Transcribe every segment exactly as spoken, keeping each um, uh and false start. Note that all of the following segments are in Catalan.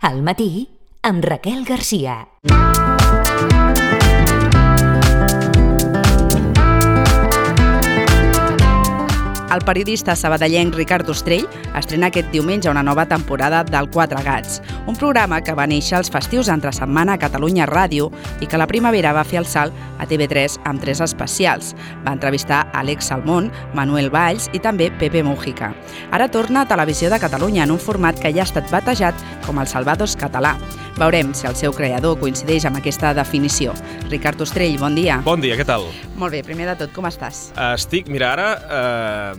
Al matí, amb Raquel Garcia. El periodista sabadellenc Ricard Ostrell estrena aquest diumenge una nova temporada del Quatre Gats, un programa que va néixer als festius entre setmana a Catalunya Ràdio i que a la primavera va fer el salt a T V tres amb tres especials. Va entrevistar Àlex Salmón, Manuel Valls i també Pepe Mújica. Ara torna a Televisió de Catalunya en un format que ja ha estat batejat com el Salvados català. Veurem si el seu creador coincideix amb aquesta definició. Ricard Ostrell, bon dia. Bon dia, què tal? Molt bé, primer de tot, com estàs? Estic, mira, ara eh,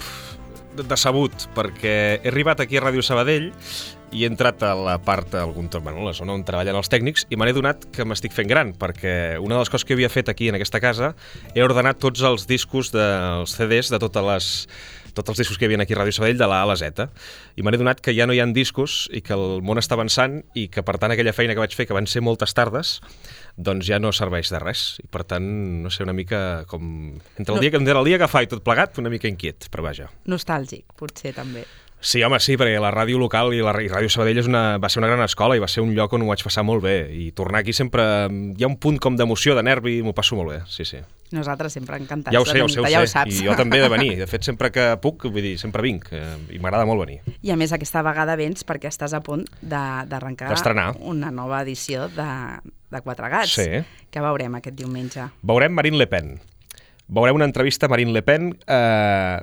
decebut, perquè he arribat aquí a Ràdio Sabadell i he entrat a la part, a algun, bueno, la zona on treballen els tècnics, i me n'he donat que m'estic fent gran, perquè una de les coses que havia fet aquí en aquesta casa he ordenat tots els discos dels C Ds de totes les tots els discos que hi havia aquí a Ràdio Sabadell, de la A a la Z. I me n'he donat que ja no hi ha discos i que el món està avançant i que, per tant, aquella feina que vaig fer, que van ser moltes tardes, doncs ja no serveix de res. I, per tant, no sé, una mica com... Entre el, no. dia, entre el dia que fa i tot plegat, una mica inquiet, però vaja. Nostàlgic, potser, també. Sí, home, sí, perquè la ràdio local i la i Ràdio Sabadell és una, va ser una gran escola i va ser un lloc on ho vaig passar molt bé. I tornar aquí sempre... Hi ha un punt com d'emoció, de nervi, m'ho passo molt bé, sí, sí. Nosaltres sempre encantats ja ho sé, de venir, ja ho ho sé, saps. I jo també de venir. De fet, sempre que puc, vull dir, sempre vinc, eh, i m'agrada molt venir. I a més, aquesta vegada vens perquè estàs a punt d'arrencar una nova edició de, de Quatre Gats, sí. Que veurem aquest diumenge. Veurem Marine Le Pen. Veurem una entrevista a Marine Le Pen, eh,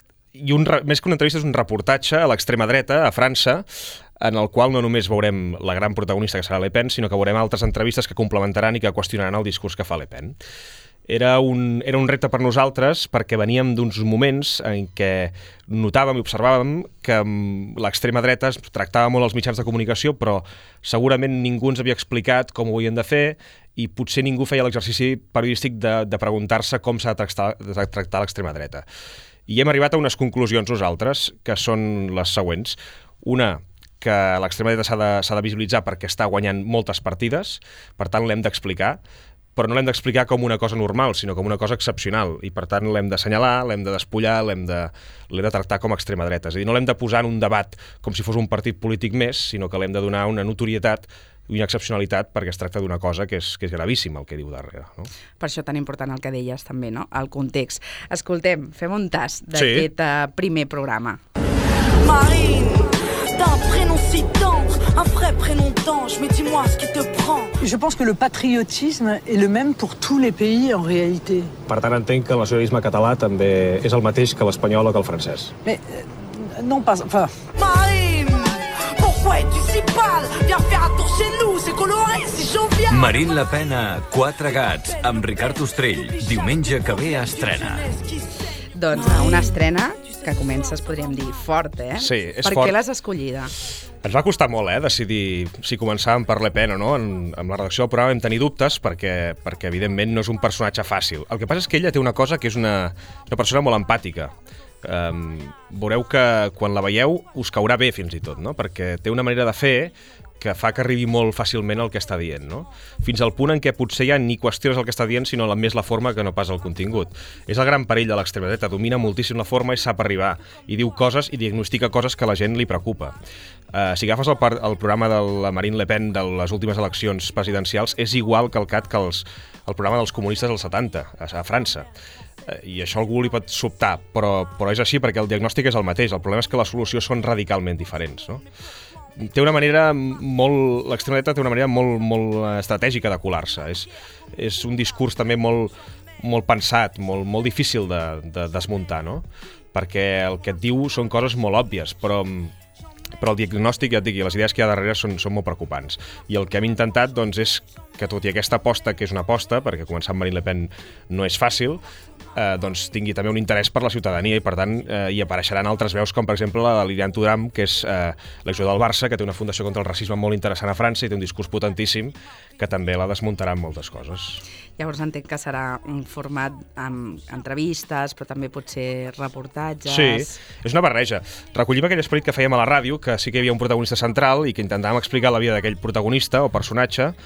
i un, més que una entrevista és un reportatge a l'extrema dreta, a França, en el qual no només veurem la gran protagonista que serà Le Pen, sinó que veurem altres entrevistes que complementaran i que qüestionaran el discurs que fa Le Pen. Era un, era un repte per nosaltres perquè veníem d'uns moments en què notàvem i observàvem que l'extrema dreta es tractava molt als mitjans de comunicació, però segurament ningú ens havia explicat com ho havien de fer i potser ningú feia l'exercici periodístic de, de preguntar-se com s'ha de tractar, de tractar l'extrema dreta. I hem arribat a unes conclusions nosaltres, que són les següents. Una, que l'extrema dreta s'ha de, s'ha de visibilitzar perquè està guanyant moltes partides, per tant l'hem d'explicar, però no l'hem d'explicar com una cosa normal, sinó com una cosa excepcional, i per tant l'hem d'assenyalar, l'hem de despullar, l'hem de, l'hem de tractar com a extrema dreta. És a dir, no l'hem de posar en un debat com si fos un partit polític més, sinó que l'hem de donar una notorietat i una excepcionalitat perquè es tracta d'una cosa que és, que és gravíssima el que diu darrere. No? Per això tan important el que deies també, no? El context. Escoltem, fem un tast d'aquest sí. uh, primer programa. Marine, d'un prénom si tendre, un vrai prénom d'ange, mais dis-moi ce qui te prend. Je pense que le patriotisme est le même pour tous les pays en réalité. Per tant, entenc que el nacionalisme català també és el mateix que l'espanyol o que el francès. Mais euh, non pas, enfin... Marine, pourquoi es-tu si pâle? Viens faire un tour chez nous, c'est coloré, c'est jovial. Marine Le Pen a Quatre Gats, amb Ricard Ostrell, diumenge que ve a estrena. Doncs una estrena que comences, podríem dir, fort, eh? Sí, és per fort. Per què l'has escollida? Ens va costar molt, eh, decidir si començàvem per Le Pen o no. En, en la redacció del programa vam tenir dubtes perquè, perquè, evidentment, no és un personatge fàcil. El que passa és que ella té una cosa que és una, una persona molt empàtica. Um, veureu que quan la veieu us caurà bé, fins i tot, no? Perquè té una manera de fer que fa que arribi molt fàcilment el que està dient, no? Fins al punt en què potser ja ni qüestiones el que està dient, sinó més la forma que no pas el contingut. És el gran perill de l'extrema dreta, domina moltíssim la forma i sap arribar, i diu coses i diagnostica coses que a la gent li preocupa. Uh, si agafes el, el programa de la Marine Le Pen de les últimes eleccions presidencials, és igual calcat que els, el programa dels comunistes dels setanta, a, a França. Uh, I això algú li pot sobtar, però, però és així perquè el diagnòstic és el mateix. El problema és que les solucions són radicalment diferents, no? Té una manera molt... L'extrema dreta té una manera molt, molt estratègica de colar-se. És, és un discurs també molt, molt pensat, molt, molt difícil de, de desmuntar, no? Perquè el que et diu són coses molt òbvies, però, però el diagnòstic, ja et dic, i les idees que hi ha darrere són, són molt preocupants. I el que hem intentat, doncs, és que tot i aquesta aposta, que és una aposta, perquè començar amb Marine Le Pen no és fàcil, eh, doncs tingui també un interès per la ciutadania i, per tant, eh, hi apareixeran altres veus, com per exemple la de Lilian Thuram, que és eh, l'exjugador del Barça, que té una fundació contra el racisme molt interessant a França i té un discurs potentíssim que també la desmuntarà en moltes coses. Llavors entenc que serà un format amb entrevistes, però també potser reportatges... Sí, és una barreja. Recollim aquell esperit que fèiem a la ràdio, que sí que hi havia un protagonista central i que intentàvem explicar la vida d'aquell protagonista o personatge,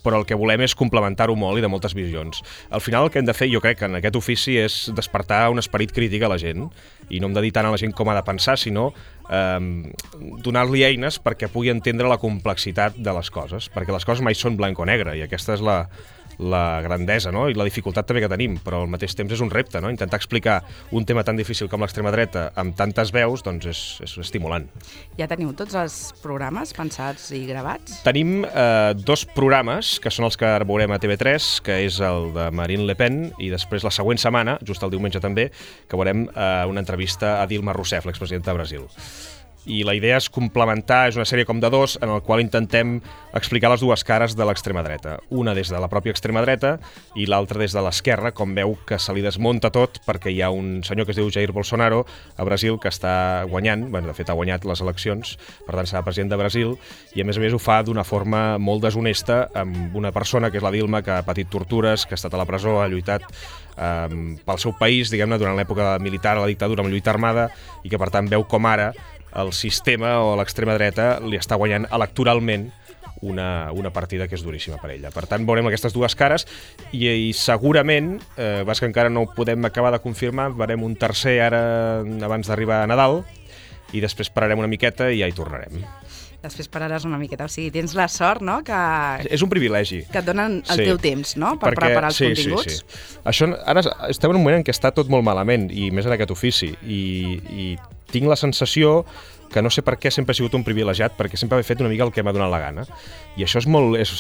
però el que volem és complementar-ho molt i de moltes visions. Al final el que hem de fer, jo crec que en aquest ofici, és despertar un esperit crític a la gent, i no hem de dir tant a la gent com ha de pensar, sinó eh, donar-li eines perquè pugui entendre la complexitat de les coses, perquè les coses mai són blanc o negre, i aquesta és la, la grandesa, no? I la dificultat també que tenim, però al mateix temps és un repte, no? Intentar explicar un tema tan difícil com l'extrema dreta amb tantes veus, doncs és, és estimulant. Ja teniu tots els programes pensats i gravats? Tenim eh, dos programes, que són els que veurem a T V tres, que és el de Marine Le Pen, i després la següent setmana, just el diumenge també, que veurem eh, una entrevista a Dilma Rousseff, l'expresidenta de Brasil. I la idea és complementar, és una sèrie com de dos, en el qual intentem explicar les dues cares de l'extrema dreta. Una des de la pròpia extrema dreta i l'altra des de l'esquerra, com veu que se li desmunta tot perquè hi ha un senyor que es diu Jair Bolsonaro a Brasil que està guanyant, bueno, de fet ha guanyat les eleccions, per tant serà president de Brasil, i a més a més ho fa d'una forma molt deshonesta amb una persona que és la Dilma, que ha patit tortures, que ha estat a la presó, ha lluitat um, pel seu país, diguem-ne, durant l'època militar, la dictadura, amb lluita armada, i que per tant veu com ara el sistema o l'extrema dreta li està guanyant electoralment una, una partida que és duríssima per ella. Per tant, veurem aquestes dues cares i, i segurament, eh, vas que encara no ho podem acabar de confirmar, veurem un tercer ara abans d'arribar a Nadal i després pararem una miqueta i ja hi tornarem. Després pararàs una miqueta, o sigui, tens la sort, no?, que... És un privilegi. Que et donen el sí. teu temps, no?, per Perquè, preparar els sí, continguts. Sí, sí. Això, ara estem en un moment en què està tot molt malament, i més en aquest ofici, i, i tinc la sensació que no sé per què sempre he sigut un privilegiat, perquè sempre he fet una mica el que m'ha donat la gana. I això és molt... És,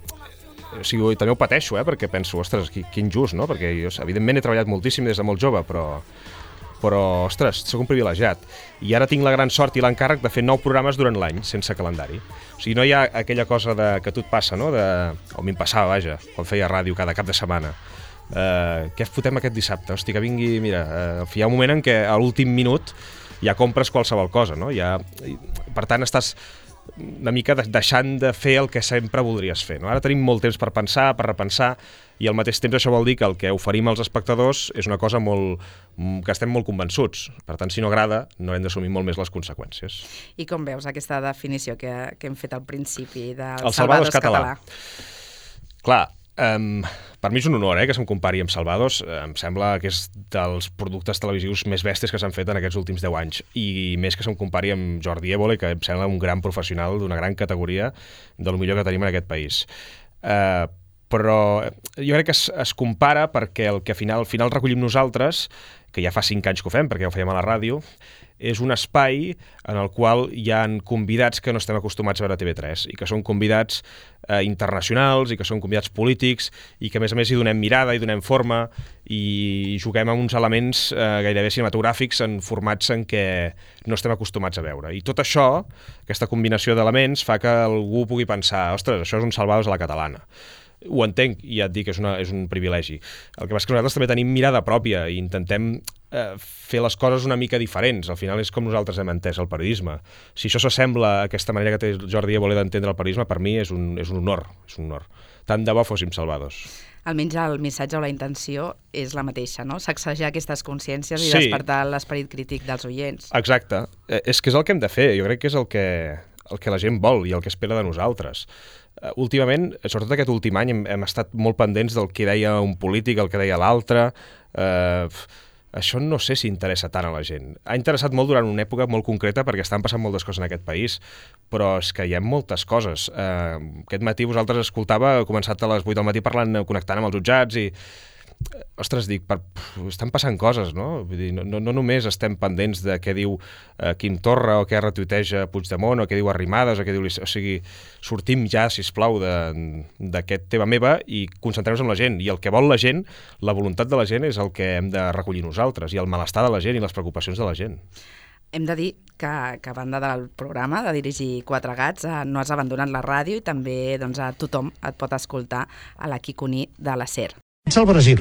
o sigui, també ho pateixo, eh, perquè penso, ostres, quin just, no?, perquè jo, evidentment, he treballat moltíssim des de molt jove, però... però, ostres, soc un privilegiat. I ara tinc la gran sort i l'encàrrec de fer nou programes durant l'any, sense calendari. O sigui, no hi ha aquella cosa de, que a tu et passa, no?, de, o a mi em passava, vaja, quan feia ràdio cada cap de setmana. Uh, què fotem aquest dissabte? Hosti, que vingui, mira, uh, hi ha un moment en què a l'últim minut ja compres qualsevol cosa, no? Ja, per tant, estàs una mica deixant de fer el que sempre voldries fer, no? Ara tenim molt temps per pensar, per repensar, i al mateix temps això vol dir que el que oferim als espectadors és una cosa molt, que estem molt convençuts. Per tant, si no agrada, no hem d'assumir molt més les conseqüències. I com veus aquesta definició que, que hem fet al principi del el Salvados, Salvados català? català? Clar, um, per mi és un honor eh, que se'm compari amb Salvados. Em sembla que és dels productes televisius més bèsties que s'han fet en aquests últims deu anys. I més que se'm compari amb Jordi Évole, que em sembla un gran professional d'una gran categoria del millor que tenim en aquest país. Uh, però jo crec que es, es compara perquè el que al final, al final recollim nosaltres, que ja fa cinc anys que ho fem, perquè ja ho fèiem a la ràdio, és un espai en el qual hi ha convidats que no estem acostumats a veure a T V tres i que són convidats eh, internacionals i que són convidats polítics i que a més a més hi donem mirada, hi donem forma i juguem amb uns elements eh, gairebé cinematogràfics en formats en què no estem acostumats a veure. I tot això, aquesta combinació d'elements, fa que algú pugui pensar, ostres, això és un Salvados a la catalana. Ho entenc, i ja et dic que és, una, és un privilegi. El que passa és que nosaltres també tenim mirada pròpia i intentem eh, fer les coses una mica diferents. Al final és com nosaltres hem entès el periodisme. Si això s'assembla a aquesta manera que té Jordi Évole d'entendre el periodisme, per mi és un, és un honor. És un honor. Tant de bo fóssim Salvados. Almenys el missatge o la intenció és la mateixa, no? Sacsejar aquestes consciències i sí. despertar l'esperit crític dels oients. Exacte. Eh, és que és el que hem de fer. Jo crec que és el que, el que la gent vol i el que espera de nosaltres. Uh, últimament, sobretot aquest últim any, hem, hem estat molt pendents del que deia un polític, el que deia l'altre. Uh, això no sé si interessa tant a la gent. Ha interessat molt durant una època molt concreta perquè estan passant moltes coses en aquest país, però és que hi ha moltes coses. Uh, aquest matí vosaltres escoltava, he començat a les vuit del matí parlant, connectant amb els jutjats i ostres, dic, per, estan passant coses, no? Vull dir, no, no només estem pendents de què diu eh, Quim Torra o què retuiteja Puigdemont o què diu Arrimadas o què diu... O sigui, sortim ja, sisplau, d'aquest tema meva i concentrem-nos en la gent. I el que vol la gent, la voluntat de la gent és el que hem de recollir nosaltres i el malestar de la gent i les preocupacions de la gent. Hem de dir que, que a banda del programa de dirigir Quatre Gats, eh, no has abandonat la ràdio i també doncs, a tothom et pot escoltar a la Quiconí de la SER. Ets al Brasil.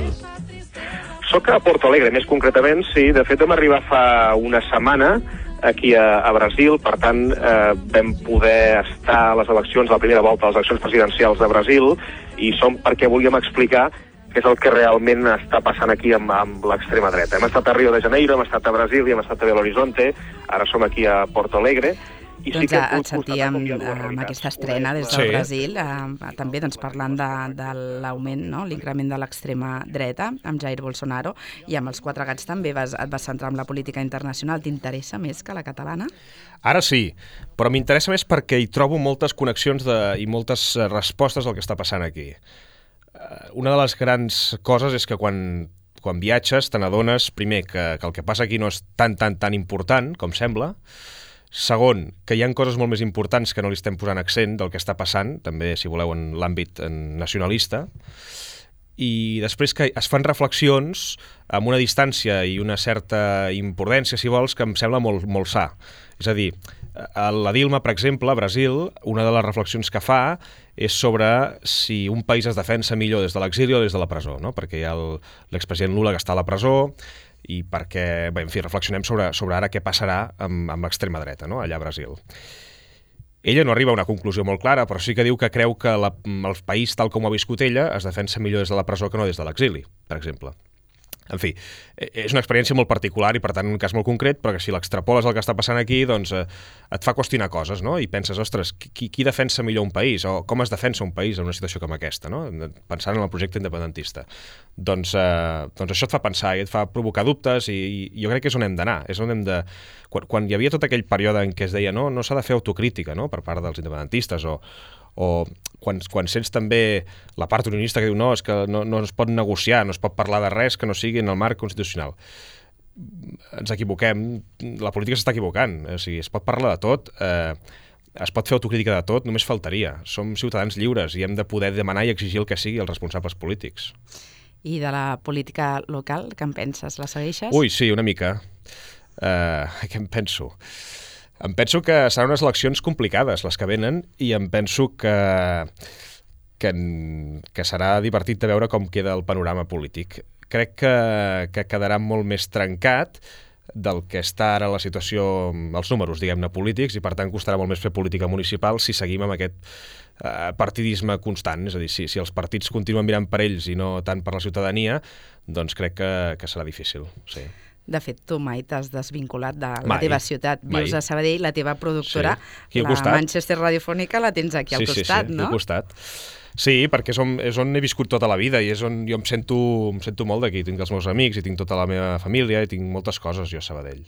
Soc a Porto Alegre, més concretament, sí. De fet, vam arribar fa una setmana aquí a, a Brasil, per tant, eh, vam poder estar a les eleccions, a la primera volta de les eleccions presidencials de Brasil, i som perquè volíem explicar què és el que realment està passant aquí amb, amb l'extrema dreta. Hem estat a Rio de Janeiro, hem estat a Brasil i hem estat a Belo Horizonte, ara som aquí a Porto Alegre, I doncs sí que et sentíem amb aquesta estrena des del Sí. Brasil, eh, també doncs, parlant de, de l'augment, no? L'increment de l'extrema dreta amb Jair Bolsonaro, i amb els Quatre Gats també vas, et vas centrar en la política internacional. T'interessa més que la catalana? Ara sí, però m'interessa més perquè hi trobo moltes connexions de, i moltes respostes al que està passant aquí. Una de les grans coses és que quan, quan viatges te n'adones, primer, que, que el que passa aquí no és tan, tan, tan important com sembla. Segon, que hi ha coses molt més importants que no li estem posant accent del que està passant, també, si voleu, en l'àmbit nacionalista. I després que es fan reflexions amb una distància i una certa importància, si vols, que em sembla molt, molt sa. És a dir, la Dilma, per exemple, a Brasil, una de les reflexions que fa és sobre si un país es defensa millor des de l'exili o des de la presó, no? Perquè hi ha l'expresident Lula que està a la presó, i perquè, bé, en fi, reflexionem sobre, sobre ara què passarà amb, amb l'extrema dreta, no?, allà a Brasil. Ella no arriba a una conclusió molt clara, però sí que diu que creu que la, el país, tal com ho ha viscut ella, es defensa millor des de la presó que no des de l'exili, per exemple. En fi, és una experiència molt particular i, per tant, un cas molt concret, però que si l'extrapoles al que està passant aquí, doncs eh, et fa qüestionar coses, no? I penses, ostres, qui, qui defensa millor un país? O com es defensa un país en una situació com aquesta, no? Pensant en el projecte independentista. Doncs, eh, doncs això et fa pensar i et fa provocar dubtes i, i jo crec que és on hem d'anar. És on hem de... Quan, quan hi havia tot aquell període en què es deia no, no s'ha de fer autocrítica, no?, per part dels independentistes, o o quan, quan sents també la part unionista que diu no, és que no, no es pot negociar, no es pot parlar de res que no sigui en el marc constitucional. Ens equivoquem, la política s'està equivocant, o sigui, es pot parlar de tot, eh, es pot fer autocrítica de tot, només faltaria. Som ciutadans lliures i hem de poder demanar i exigir el que sigui als responsables polítics. I de la política local, què en penses? La segueixes? Ui, sí, una mica. Uh, què em penso? Em penso que seran unes eleccions complicades, les que venen, i em penso que, que, que serà divertit de veure com queda el panorama polític. Crec que, que quedarà molt més trencat del que està ara la situació, els números, diguem-ne, polítics, i per tant costarà molt més fer política municipal si seguim amb aquest eh, partidisme constant. És a dir, si, si els partits continuen mirant per ells i no tant per la ciutadania, doncs crec que, que serà difícil, sí. De fet, tu mai t'has desvinculat de la mai, teva ciutat. Vius mai. A Sabadell, la teva productora, sí. la Manchester Radiofònica, la tens aquí al sí, costat, sí, sí, no? Sí, al costat. Sí, perquè és on, és on he viscut tota la vida i és on jo em sento, em sento molt d'aquí. Tinc els meus amics i tinc tota la meva família i tinc moltes coses jo a Sabadell.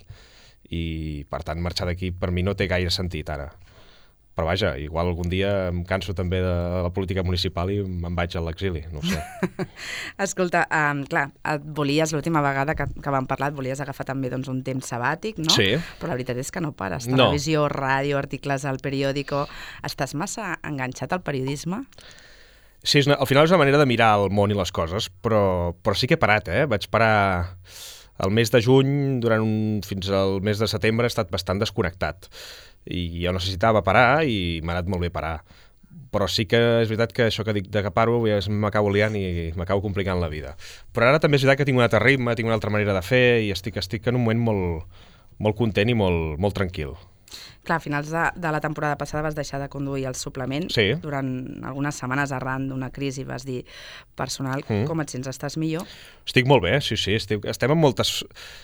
I, per tant, marxar d'aquí per mi no té gaire sentit ara. Però vaja, igual algun dia em canso també de la política municipal i me'n vaig a l'exili, no ho sé. Escolta, um, clar, et volies, l'última vegada que, que vam parlar, et volies agafar també doncs, un temps sabàtic, no? Sí. Però la veritat és que no pares. No. Televisió, ràdio, articles al periòdico... Estàs massa enganxat al periodisme? Sí, és una, al final és una manera de mirar el món i les coses, però, però sí que he parat, eh? Vaig parar... El mes de juny, durant un, fins al mes de setembre, he estat bastant desconnectat. I jo necessitava parar i m'ha anat molt bé parar. Però sí que és veritat que això que dic de que paro ja m'acabo liant i m'acabo complicant la vida. Però ara també és veritat que tinc un altre ritme, tinc una altra manera de fer i estic, estic en un moment molt, molt content i molt, molt tranquil. Clar, a finals de, de la temporada passada vas deixar de conduir el suplement. Sí. Durant algunes setmanes arran d'una crisi vas dir personal. Mm. Com et sents? Estàs millor? Estic molt bé, sí, sí. Estic, estem en moltes...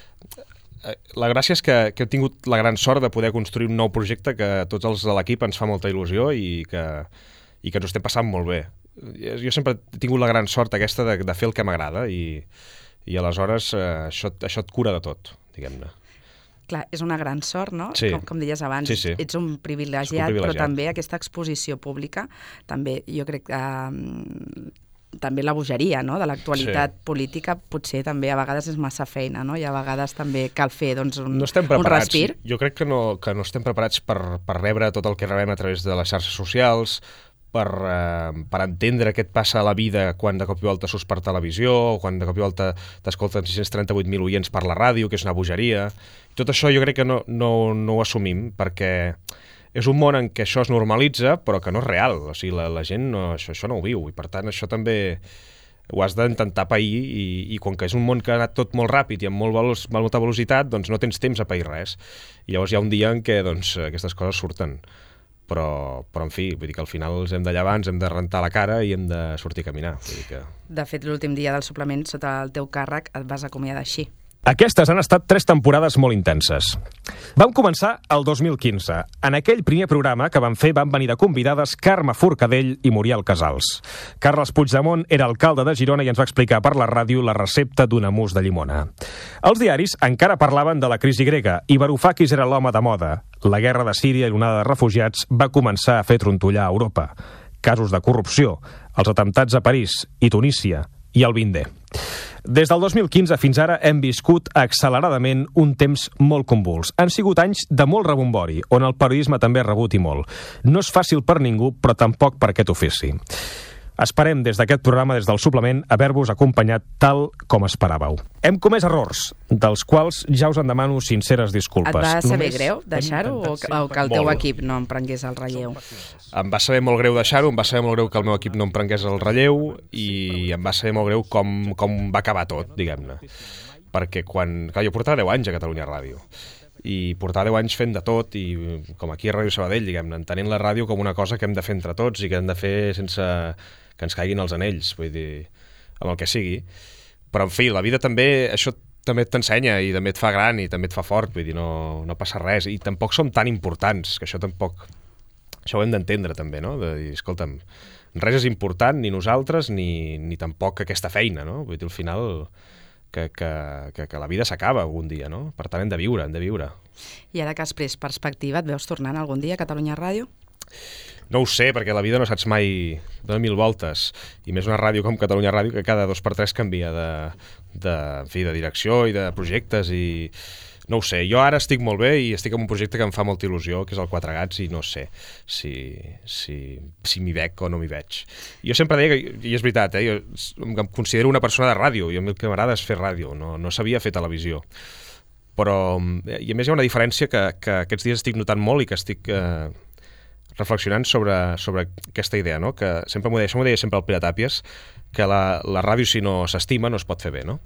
La gràcia és que, que he tingut la gran sort de poder construir un nou projecte que a tots els de l'equip ens fa molta il·lusió i que, i que ens ho estem passant molt bé. Jo sempre he tingut la gran sort aquesta de, de fer el que m'agrada i, i aleshores eh, això, això et cura de tot, diguem-ne. Clar, és una gran sort, no? Sí. Com, com deies abans, sí, sí. ets un privilegiat, un privilegiat, però també aquesta exposició pública, també jo crec que... Um, també la bogeria, no?, de l'actualitat sí. política, potser també a vegades és massa feina, no? I a vegades també cal fer doncs, un, no un respir. Jo crec que no, que no estem preparats per, per rebre tot el que rebem a través de les xarxes socials, per, eh, per entendre què et passa a la vida quan de cop i volta surts per televisió, o quan de cop i volta t'escolten sis-cents trenta-vuit mil oients per la ràdio, que és una bogeria. Tot això jo crec que no, no, no ho assumim, perquè és un món en què això es normalitza, però que no és real. O sigui, la, la gent no, això, això no ho viu, i per tant això també ho has d'intentar pair, i, i com que és un món que ha anat tot molt ràpid i amb molt veloç, molta velocitat, doncs no tens temps a pair res. I llavors hi ha un dia en què doncs, aquestes coses surten. Però, però en fi, vull dir que al final ens hem de llevar, ens hem de rentar la cara i hem de sortir a caminar. Vull dir que... De fet, l'últim dia del suplement, sota el teu càrrec, et vas acomiadar així. Aquestes han estat tres temporades molt intenses. Vam començar el dos mil quinze. En aquell primer programa que vam fer van venir de convidades Carme Forcadell i Muriel Casals. Carles Puigdemont era alcalde de Girona i ens va explicar per la ràdio la recepta d'un emús de llimona. Els diaris encara parlaven de la crisi grega i Varoufakis era l'home de moda. La guerra de Síria i l'onada de refugiats va començar a fer trontollar a Europa. Casos de corrupció, els atemptats a París i Tunísia i el vint D. Des del dos mil quinze fins ara hem viscut acceleradament un temps molt convuls. Han sigut anys de molt rebombori, on el periodisme també ha rebut i molt. No és fàcil per ningú, però tampoc per aquest ofici. Esperem des d'aquest programa, des del suplement, haver-vos acompanyat tal com esperàveu. Hem comès errors, dels quals ja us en demano sinceres disculpes. Et va saber Només greu deixar-ho o, o que el teu Molt. equip no em prengués el relleu? Em va saber molt greu deixar-ho, em va saber molt greu que el meu equip no em prengués el relleu i em va saber molt greu com, com va acabar tot, diguem-ne. Perquè quan... Clar, jo portava deu anys a Catalunya Ràdio i portar deu anys fent de tot i com aquí a Ràdio Sabadell, diguem-ne, entenent la ràdio com una cosa que hem de fer entre tots i que hem de fer sense que ens caiguin els anells, vull dir, amb el que sigui. Però, en fi, la vida també, això també t'ensenya i també et fa gran i també et fa fort, vull dir, no, no passa res. I tampoc som tan importants, que això tampoc... Això ho hem d'entendre també, no? De dir, escolta'm, res és important, ni nosaltres, ni, ni tampoc aquesta feina, no? Vull dir, al final... Que, que, que, que la vida s'acaba algun dia, no? Per tant, hem de viure, hem de viure. I ara que has pres perspectiva, et veus tornant algun dia a Catalunya Ràdio? No ho sé, perquè la vida no saps mai, dona mil voltes, i més una ràdio com Catalunya Ràdio, que cada dos per tres canvia de, de, en fi, de direcció i de projectes, i no ho sé. Jo ara estic molt bé i estic en un projecte que em fa molta il·lusió, que és el Quatre Gats, i no sé si, si, si m'hi veig o no m'hi veig. Jo sempre deia, que, i és veritat, eh, jo em considero una persona de ràdio, i a mi el que m'agrada és fer ràdio, no, no sabia fer televisió. Però, i a més hi ha una diferència que, que aquests dies estic notant molt i que estic... Eh, reflexionant sobre, sobre aquesta idea, no? Que sempre m'ho deia, això m'ho deia sempre el Pere Tàpies, que la, la ràdio, si no s'estima, no es pot fer bé, no?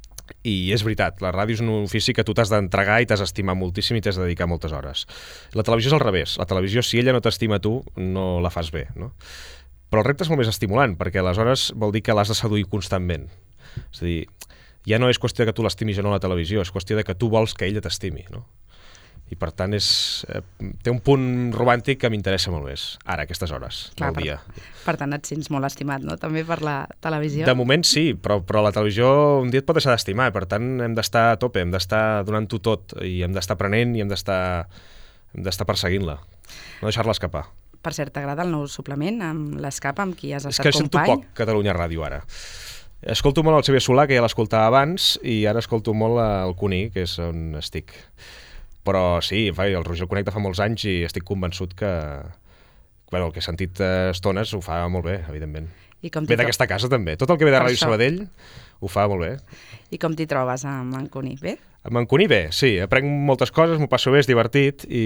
I és veritat, la ràdio és un ofici que tu t'has d'entregar i t'has d'estimar moltíssim i t'has de dedicar moltes hores. La televisió és al revés. La televisió, si ella no t'estima tu, no la fas bé, no? Però el repte és molt més estimulant, perquè aleshores vol dir que l'has de seduir constantment. És a dir, ja no és qüestió de que tu l'estimis o no a la televisió, és qüestió de que tu vols que ella t'estimi, no? I per tant és, eh, té un punt romàntic que m'interessa molt més, ara, a aquestes hores Clar, del dia. Per, per tant et sents molt estimat, no? També per la televisió. De moment sí, però, però la televisió un dia et pot deixar d'estimar, per tant hem d'estar a tope, hem d'estar donant-ho tot, i hem d'estar aprenent i hem d'estar hem d'estar perseguint-la, no deixar-la escapar. Per cert, t'agrada el nou suplement amb l'Escapa, amb qui has És estat que sento company? poc Catalunya Ràdio ara. Escolto molt el Xavier Solà, que ja l'escoltava abans, i ara escolto molt el Cuní, que és on estic. Però sí, el Roger el conec de fa molts anys i estic convençut que bueno, el que he sentit estones ho fa molt bé, evidentment. I com ve d'aquesta casa també. Tot el que ve de Per Ràdio això. Sabadell ho fa molt bé. I com t'hi trobes amb en Cuní? Bé? Amb en Cuní bé, sí. Aprenc moltes coses, m'ho passo bé, és divertit i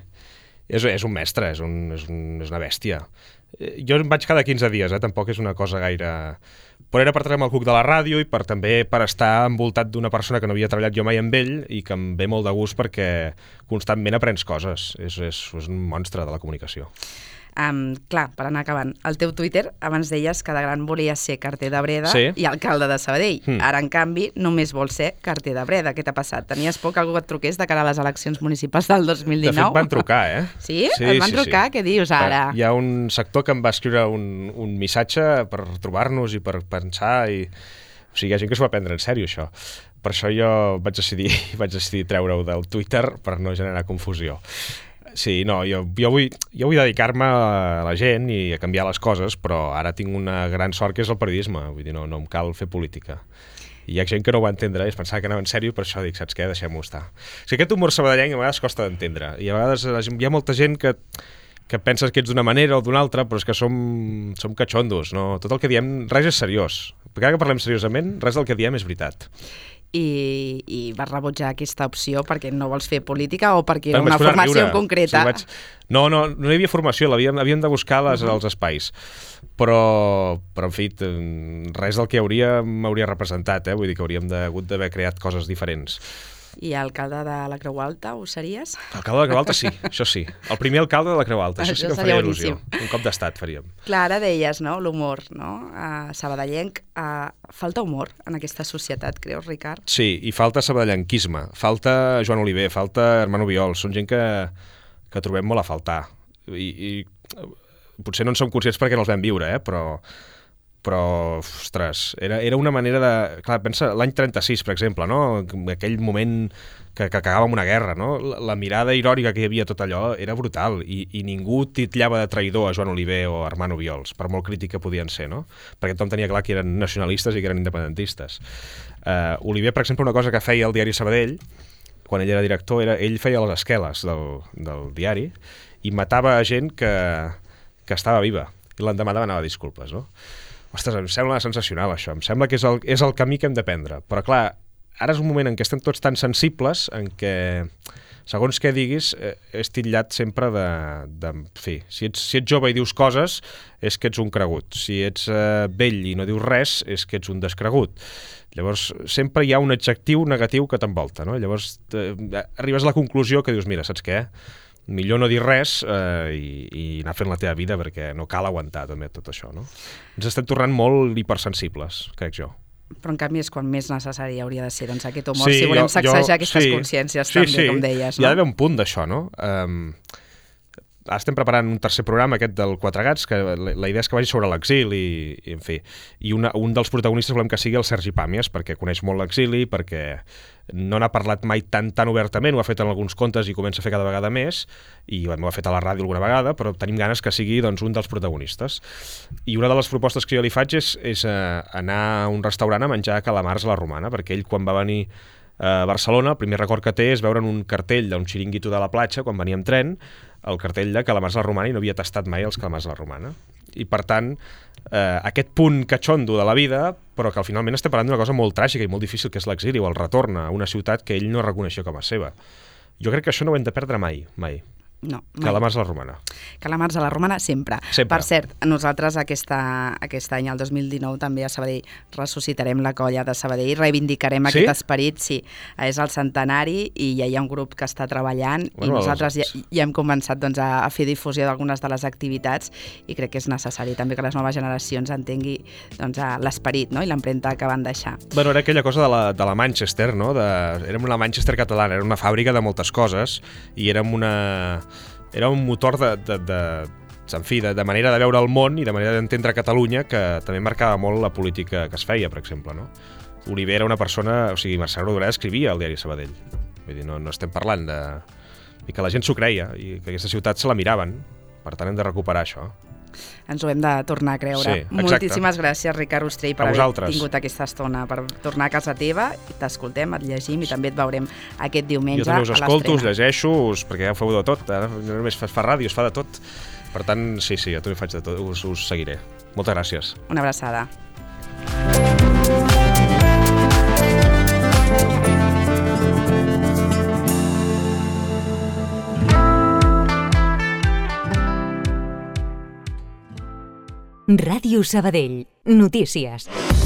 és, és un mestre, és, un, és, un, és una bèstia. Jo em vaig cada quinze dies, eh? Tampoc és una cosa gaire... Però era per treure el cuc de la ràdio i per també per estar envoltat d'una persona que no havia treballat jo mai amb ell i que em ve molt de gust perquè constantment aprens coses. És, és, és un monstre de la comunicació. Um, clar, per anar acabant, el teu Twitter abans deies que de gran volia ser carter de Breda sí. i alcalde de Sabadell. Mm. Ara, en canvi, només vol ser carter de Breda. Què t'ha passat? Tenies por que algú et truqués de cara a les eleccions municipals del dos mil dinou? De fet, van trucar, eh? Sí? sí et van sí, trucar? Sí. Què dius ara? Hi ha un sector que em va escriure un, un missatge per trobar-nos i per pensar i... O sigui, hi ha gent que s'ho va prendre en sèrio, això. Per això jo vaig decidir, vaig decidir treure-ho del Twitter per no generar confusió. Sí, no, jo, jo vull, jo vull dedicar-me a la gent i a canviar les coses, però ara tinc una gran sort que és el periodisme, vull dir, no, no em cal fer política. I hi ha gent que no ho va entendre, i es pensava que anava en sèrio, per això dic, saps què, deixem-ho estar. O sigui, aquest humor sabadellenc a vegades costa d'entendre, i a vegades hi ha molta gent que, que penses que ets d'una manera o d'una altra, però és que som, som catxondos, no? Tot el que diem, res és seriós. Perquè ara que parlem seriosament, res del que diem és veritat. I, i vas rebutjar aquesta opció perquè no vols fer política o perquè era Em vaig una posar a formació riure. concreta? Sí, vaig... No, no, no hi havia formació, havíem, havíem de buscar les, uh-huh. els espais. Però, però, en fi, res del que hauria m'hauria representat, eh? Vull dir que hauríem de, hagut d'haver creat coses diferents. I alcalde de la Creu Alta, ho series? Alcalde de la Creu Alta, sí, això sí. El primer alcalde de la Creu Alta, això, Això sí que em seria faria il·lusió. boníssim. Un cop d'estat faríem. Clar, ara deies, no?, l'humor, no? Uh, sabadellenc, uh, falta humor en aquesta societat, creus, Ricard? Sí, i falta sabadellenquisme, falta Joan Oliver, falta Hermano Viols, són gent que, que trobem molt a faltar. I, i potser no en som conscients perquè no els vam viure, eh? però, però ostres, era, era una manera de... Clar, pensa, l'any trenta-sis, per exemple, no? Aquell moment que, que acabàvem una guerra, no? La, la mirada irònica que hi havia tot allò era brutal i, i ningú titllava de traïdor a Joan Oliver o a Hermano Viols, per molt crític que podien ser, no? Perquè tothom tenia clar que eren nacionalistes i que eren independentistes. Uh, Oliver, per exemple, una cosa que feia el diari Sabadell, quan ell era director, era, ell feia les esqueles del, del diari i matava gent que, que estava viva i l'endemà demanava disculpes, no? Ostres, em sembla sensacional això, em sembla que és el, és el camí que hem de prendre, però clar, ara és un moment en què estem tots tan sensibles, en què, segons què diguis, eh, és titllat sempre de... de en fi, si ets, si ets jove i dius coses, és que ets un cregut. Si ets eh, vell i no dius res, és que ets un descregut. Llavors, sempre hi ha un adjectiu negatiu que t'envolta, no? Llavors, eh, arribes a la conclusió que dius, mira, saps què? Millor no dir res eh, i, i anar fent la teva vida perquè no cal aguantar també tot això, no? Ens estem tornant molt hipersensibles, crec jo. Però en canvi és quan més necessari hauria de ser, doncs, aquest humor, sí, si volem jo, sacsejar jo, aquestes sí, consciències sí, també, sí. com deies, no? Hi ha d'haver un punt d'això, no? Um, ara estem preparant un tercer programa, aquest del Quatre Gats, que la, la idea és que vagi sobre l'exili i, i, en fi, i una, un dels protagonistes volem que sigui el Sergi Pàmies, perquè coneix molt l'exili, perquè no n'ha parlat mai tan tan obertament, ho ha fet en alguns contes i comença a fer cada vegada més, i ho ha fet a la ràdio alguna vegada, però tenim ganes que sigui doncs, un dels protagonistes. I una de les propostes que jo li faig és, és uh, anar a un restaurant a menjar calamars a la Romana, perquè ell quan va venir a Barcelona, el primer record que té és veure en un cartell d'un xiringuito de la platja, quan venia amb tren, el cartell de calamars a la Romana, i no havia tastat mai els calamars a la Romana. I per tant, eh, aquest punt catxondo de la vida, però que al finalment estem parlant d'una cosa molt tràgica i molt difícil, que és l'exili o el retorn a una ciutat que ell no reconeixia com a seva. Jo crec que això no ho hem de perdre mai, mai. No, mai. Calamars a la Romana. Calamars a la Romana, sempre. Sempre. Per cert, nosaltres aquesta, aquest any, el dos mil dinou, també a Sabadell ressuscitarem la colla de Sabadell, reivindicarem Sí? aquest esperit, sí. És el centenari i ja hi ha un grup que està treballant Bueno, i nosaltres ja, els- ja hem començat doncs, a, a fer difusió d'algunes de les activitats i crec que és necessari també que les noves generacions entengui doncs, a l'esperit, no? I l'empremta que van deixar. Bueno, era aquella cosa de la, de la Manchester, no? De, érem una Manchester catalana, era una fàbrica de moltes coses i érem una... Era un motor de, de, de, en fi, de, de manera de veure el món i de manera d'entendre Catalunya que també marcava molt la política que es feia, per exemple, no? Oliver era una persona... O sigui, Mercè Rodoreda escrivia al diari Sabadell. Vull dir, no, no estem parlant de... I que la gent s'ho creia i que aquesta ciutat se la miraven. Per tant, hem de recuperar això. Ens ho hem de tornar a creure. Sí, exacte. Moltíssimes gràcies, Ricard Ostrell, per A haver vosaltres. tingut aquesta estona, per tornar a casa teva. T'escoltem, et llegim i també et veurem aquest diumenge Jo també us a escolto, us l'estrena. llegeixo, us, perquè ja ho feu de tot. Ara no només fa, fa ràdio, es fa de tot. Per tant, sí, sí, jo també faig de tot, us, us seguiré. Moltes gràcies. Una abraçada. Ràdio Sabadell. Notícies.